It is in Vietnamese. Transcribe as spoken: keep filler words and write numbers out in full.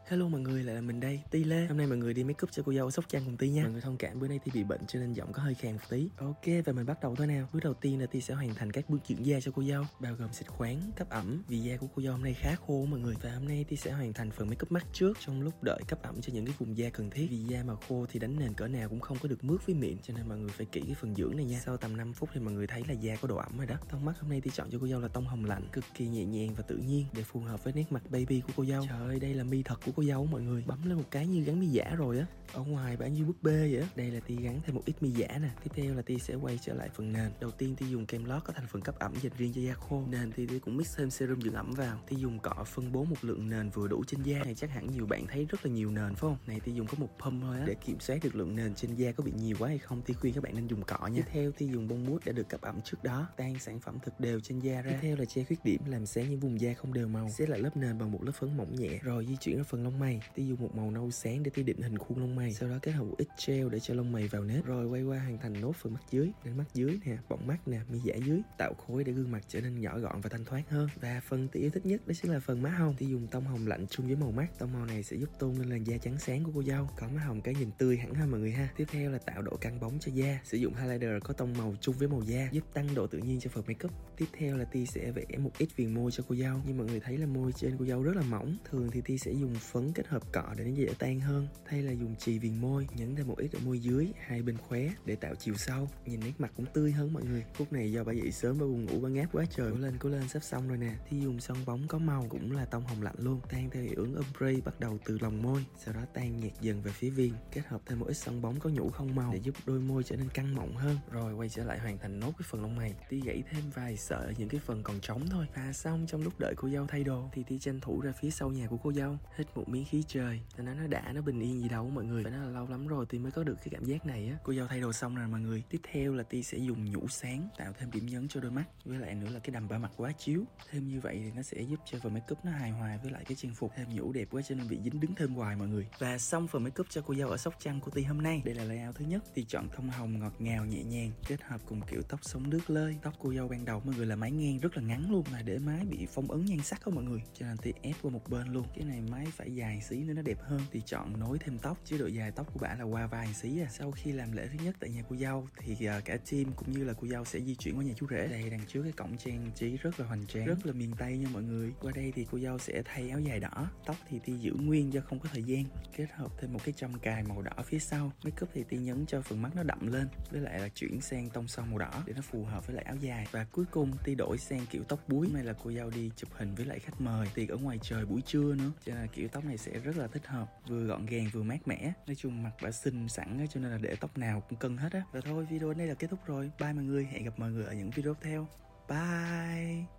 Hello mọi người, lại là mình đây, Ti Lê. Hôm nay mọi người đi make up cho cô dâu ở Sóc Trăng cùng Ti nha. Mọi người thông cảm bữa nay Ti bị bệnh cho nên giọng có hơi khàn một tí. Ok, và mình bắt đầu thôi nào. Bước đầu tiên là Ti sẽ hoàn thành các bước dưỡng da cho cô dâu, bao gồm xịt khoáng, cấp ẩm. Vì da của cô dâu hôm nay khá khô mọi người. Và hôm nay Ti sẽ hoàn thành phần make up mắt trước, trong lúc đợi cấp ẩm cho những cái vùng da cần thiết. Vì da mà khô thì đánh nền cỡ nào cũng không có được mướt với mịn, cho nên mọi người phải kỹ cái phần dưỡng này nha. Sau tầm năm phút thì mọi người thấy là da có độ ẩm rồi đó. Tông mắt hôm nay Ti chọn cho cô dâu là tông hồng lạnh, cực kỳ nhẹ nhàng và tự nhiên để phù hợp với nét mặt baby của cô dâu. Trời ơi, đây là mi thật của cô dâu mọi người. Bấm lên một cái như gắn mi giả rồi á. Ở ngoài bả như búp bê vậy á. Đây là Ti gắn thêm một ít mi giả nè. Tiếp theo là Ti sẽ quay trở lại phần nền. Đầu tiên Ti dùng kem lót có thành phần cấp ẩm dành riêng cho da khô. Nền thì Ti cũng mix thêm serum dưỡng ẩm vào. Ti dùng cọ phân bố một lượng nền vừa đủ trên da. Này chắc hẳn nhiều bạn thấy rất là nhiều nền phải không? Này Ti dùng có một pump thôi á. Để kiểm soát được lượng nền trên da có bị nhiều quá hay không, Ti khuyên các bạn nên dùng cọ nha. Tiếp theo Ti dùng bông mousse đã được cấp ẩm trước đó, tan sản phẩm thật đều trên da ra. Tiếp theo là che khuyết điểm, làm sáng những vùng da không đều màu. Xếp lại lớp nền bằng một lớp phấn mỏng nhẹ. Rồi di chuyển ra phần lông mày. Ti dùng một màu nâu sáng để Ti định hình khuôn lông mày. Sau đó kết hợp một ít gel để cho lông mày vào nếp. Rồi quay qua hoàn thành nốt phần mắt dưới. Đến mắt dưới nè, bọng mắt nè, mi giả dưới, tạo khối để gương mặt trở nên nhỏ gọn và thanh thoát hơn. Và phần Ti yêu thích nhất đó chính là phần má hồng. Ti dùng tông hồng lạnh chung với màu mắt. Tông màu này sẽ giúp tôn lên làn da trắng sáng của cô dâu, có má hồng cái nhìn tươi hẳn ha mọi người ha. Tiếp theo là tạo độ căng bóng cho da. Sử dụng highlighter có tông màu chung với màu da, giúp tăng độ tự nhiên cho phần makeup. Tiếp theo là Ti sẽ vẽ một ít viền môi cho cô dâu. Như mọi người thấy là môi trên cô dâu rất là mỏng. Thường thì Ti sẽ dùng phấn kết hợp cọ để nó dễ tan hơn, thay là dùng chì viền môi. Nhấn thêm một ít ở môi dưới, hai bên khóe để tạo chiều sâu, nhìn nét mặt cũng tươi hơn mọi người. Phút này do bà dậy sớm, bà buồn ngủ, bà ngáp quá trời. Cố lên cố lên, sắp xong rồi nè. Ti dùng son bóng có màu cũng là tông hồng lạnh luôn, tan theo hiệu ứng ombre, bắt đầu từ lòng môi, sau đó tan nhạt dần về phía viền, kết hợp thêm một ít son bóng có nhũ không màu để giúp đôi môi trở nên căng mọng hơn. Rồi quay trở lại hoàn thành nốt cái phần lông mày. Ti gãy thêm vài sợi ở những cái phần còn trống thôi. Và xong, trong lúc đợi cô dâu thay đồ thì Ti tranh thủ ra phía sau nhà của cô dâu, hít một miếng khí trời cho nó nó đã, nó bình yên gì đâu mọi người. Phải nói là lâu lắm rồi Ti mới có được cái cảm giác này á. Cô dâu thay đồ xong rồi mọi người. Tiếp theo là Ti sẽ dùng nhũ sáng tạo thêm điểm nhấn cho đôi mắt, với lại nữa là cái đầm ba mặt quá chiếu. Thêm như vậy thì nó sẽ giúp cho phần makeup nó hài hòa với lại cái trang phục. Thêm nhũ đẹp quá cho nên bị dính đứng thêm hoài mọi người. Và xong phần makeup cho cô dâu ở Sóc Trăng của Ti hôm nay. Đây là layout thứ nhất. Ti chọn tông hồng ngọt ngào nhẹ nhàng, kết hợp cùng kiểu tóc sống nước lơi. Tóc cô dâu ban đầu mọi người là mái ngang rất là ngắn luôn, mà để mái bị phong ấn nhan sắc đó mọi người, cho nên Ti ép qua một bên luôn. Cái này mái phải dài xí nữa nó đẹp hơn. Ti chọn nối thêm tóc, chứ độ dài tóc của bả là qua vai xí à. Sau khi làm lễ thứ nhất tại nhà cô dâu thì uh, cả team cũng như là cô dâu sẽ di chuyển qua nhà chú rể. Đây đằng trước cái cổng trang trí rất là hoành tráng, rất là miền Tây nha mọi người. Qua đây thì cô dâu sẽ thay áo dài đỏ. Tóc thì Ti giữ nguyên do không có thời gian, kết hợp thêm một cái châm cài màu đỏ phía sau. Makeup thì Ti nhấn cho phần mắt nó đậm lên, với lại là chuyển sang tông son màu đỏ để nó phù hợp với lại áo dài. Và cuối cùng Ti đổi sang kiểu tóc búi. Này là cô dâu đi chụp hình với lại khách mời, tiệc ở ngoài trời buổi trưa nữa, cho nên là kiểu tóc này sẽ rất là thích hợp, vừa gọn gàng vừa mát mẻ. Nói chung mặt bả xinh sẵn á, cho nên là để tóc nào cũng cân hết á. Và thôi, video đến đây là kết thúc rồi. Bye mọi người, hẹn gặp mọi người ở những video tiếp theo. Bye.